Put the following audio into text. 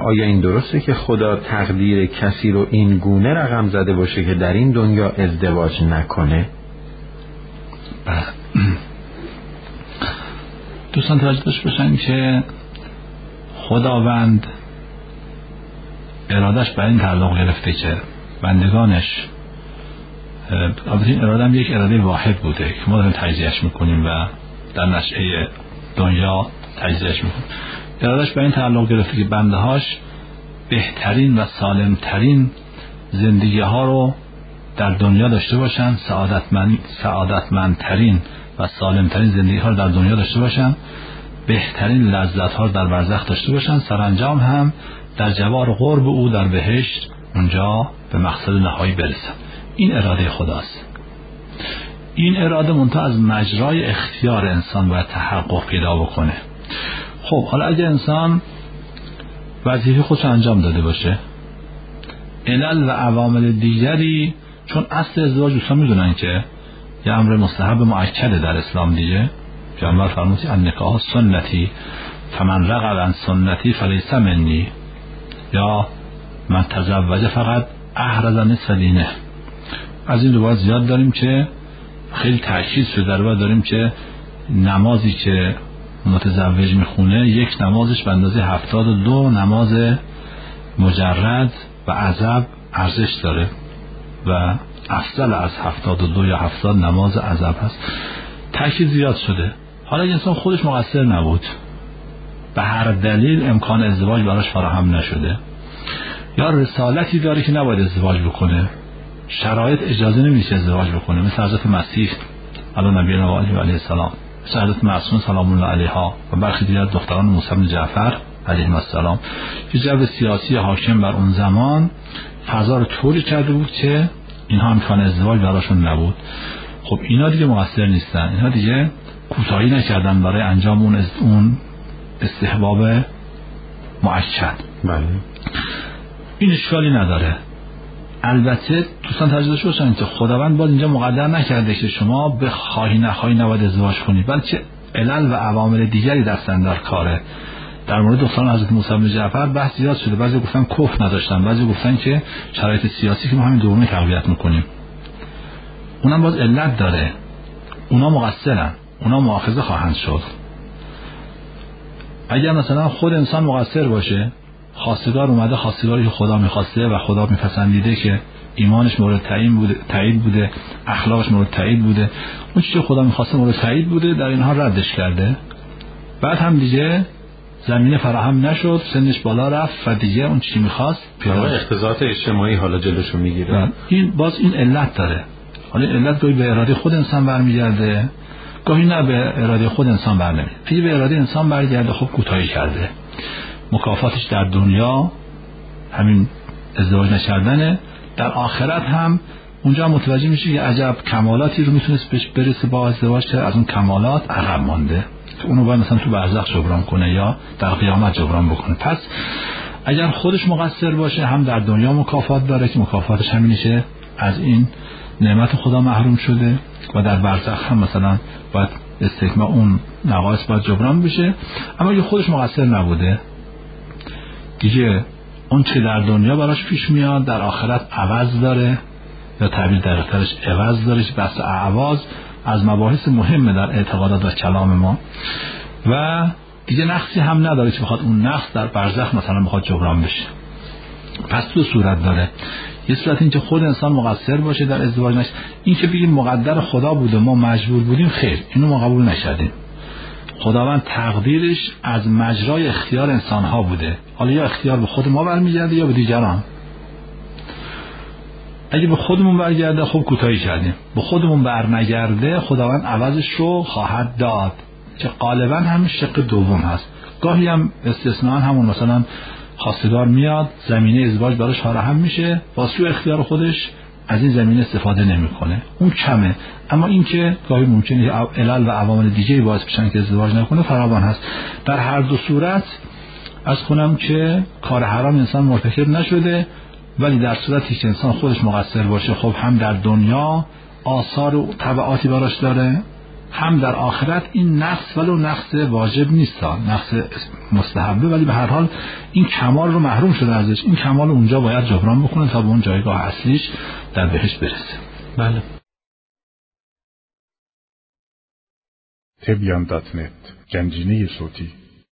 آیا این درسته که خدا تقدیر کسی رو این گونه رقم زده باشه که در این دنیا ازدواج نکنه؟ بله. دوستان توجه داشته باشن که خداوند ارادش بر این تعلق گرفته که بندگانش، البته این اراده هم یک اراده واحد بوده که ما داریم تجزیهش میکنیم و در نشأه دنیا تجزیهش میکنیم. ارادش بر این تعلق گرفته که بندهاش بهترین و سالمترین زندگی ها رو در دنیا داشته باشن، سعادتمندترین و سالمترین زندگی ها رو در دنیا داشته باشن، بهترین لذت ها رو در برزخ داشته باشن، سرانجام هم در جوار قرب او در بهشت اونجا به مقصد نهایی برسن. این اراده خداست. این اراده منتها از مجرای اختیار انسان باید تحقق پیدا بکنه. خب حالا اگه انسان وظیفه خودش انجام داده باشه، علل و عوامل دیگری، چون اصل ازدواج دوستان میدونن که یه امر مستحب مؤکده در اسلام دیگه، پیامبر فرمود النکاح سنتی فمن رغب عن سنتی فلیس منی، یا من تزوج فقط احرز نصف دینه. از این روایت زیاد داریم که خیلی تاکید شده در روایت داریم که نمازی که متزوج میخونه یک نمازش به اندازه 72 نماز مجرد و عزب ارزش داره و افضل از 72 یا 70 نماز عزب هست. تاکید زیاد شده. حالا این انسان خودش مقصر نبود، به هر دلیل امکان ازدواج براش فراهم نشده، یا رسالتی داره که نباید ازدواج بکنه، شرایط اجازه نمیشه ازدواج بکنه، مثل حضرت مسیح علی نبینا و علیه السلام، مثل حضرت معصومه سلام الله علیها و برخی دیگر دختران موسی بن جعفر علیهم السلام، که جو سیاسی حاکم بر اون زمان فضا رو طوری کرده بود که اینها امکان ازدواج براشون نبود. خب اینا دیگه مقصر نیستن، اینا دیگه کوتاهی نکردن برای انجام اون استحباب مؤکد. بله. این اشکالی نداره. البته دوستان توجه داشته باشن که خداوند باز اینجا مقدر نکرده که شما به خواهی نخواهی نباید ازدواج کنید، بلکه علل و عوامل دیگری دستن در کاره. در مورد دختران حضرت موسی بن جعفر بحث زیاد شده، بعضی گفتن کفر نداشتن، بعضی گفتن که شرایط سیاسی که ما همین دوران تقویت میکنیم. اونم باز علت داره، اونا مقصرن، اونا مؤاخذه خواهند شد. اگر مثلا خود انسان مقصر باشه، خواستگار اومده خواستگاری که خدا میخواسته و خدا میپسندیده که ایمانش مورد تایید بوده، اخلاقش مورد تایید بوده، اون چیزی که خدا میخواسته مورد تایید بوده، در اینها ردش کرده، بعد هم دیگه زمینه فراهم نشد، سنش بالا رفت و دیگه اون چیزی میخواست پیامبر اختزاعات اجتماعی حالا جلوشو میگیره. این باز این علت داره. حالا علت گاهی به اراده خود انسان برمیگرده، گاهی نه به اراده خود انسان برنمیگرده. اگه به اراده انسان برگرده خب کوتاهی کرده، مکافاتش در دنیا همین ازدواج نکردنه، در آخرت هم اونجا متوجه میشه که عجب کمالاتی رو میتونست بهش برسه با ازدواج که از اون کمالات عقب مانده، که اونو باید مثلا تو برزخ جبران کنه یا در قیامت جبران بکنه. پس اگر خودش مقصر باشه هم در دنیا مکافات داره که مکافاتش همینشه از این نعمت خدا محروم شده، و در برزخ هم مثلا باید استکمال اون نقایص باید جبران بشه. اما اگه خودش مقصر نبوده دیگه اون چه در دنیا براش پیش میاد در آخرت عوض داره، یا تعبیر دقیق‌ترش عوض داره، که بحث اعواض از مباحث مهمه در اعتقادات و کلام ما، و دیگه نقصی هم نداره که بخواد اون نقص در برزخ مثلا بخواد جبران بشه. پس دو صورت داره، یه صورت این که خود انسان مقصر باشه در ازدواج نشه، این که بگیم مقدر خدا بوده ما مجبور بودیم، خیر، اینو ما قبول نشدیم. خداوند تقدیرش از مجرای اختیار انسان ها بوده، حالا یا اختیار به خود ما برمیگرده یا به دیگران. اگه به خودمون برگرده خب کوتاهی کردیم، به خودمون برنگرده خداوند عوضش رو خواهد داد، که غالبا هم شق دوم هست. گاهی هم استثناء همون مثلا خواستگار میاد زمینه ازدواج براش فراهم میشه، با سوء اختیار خودش از این زمینه استفاده نمیکنه، اون کمه. اما این که گاهی ممکنه علل و عوامل دیگه‌ای باعث بشن که ازدواج نکنه فراوان هست. در هر دو صورت از کنم که کار حرام انسان مرتکب نشده، ولی در صورتی که انسان خودش مقصر باشه خب هم در دنیا آثار و تبعاتی براش داره، هم در آخرت این نقص ولو نقص واجب نیست، نقص مستحبه، ولی به هر حال این کمال رو محروم شده ازش، این کمال رو اونجا باید جبران بکنه تا به اون جایگاه اصلیش در بهشت برسه. بله. تبیان.net گنجینه صوتی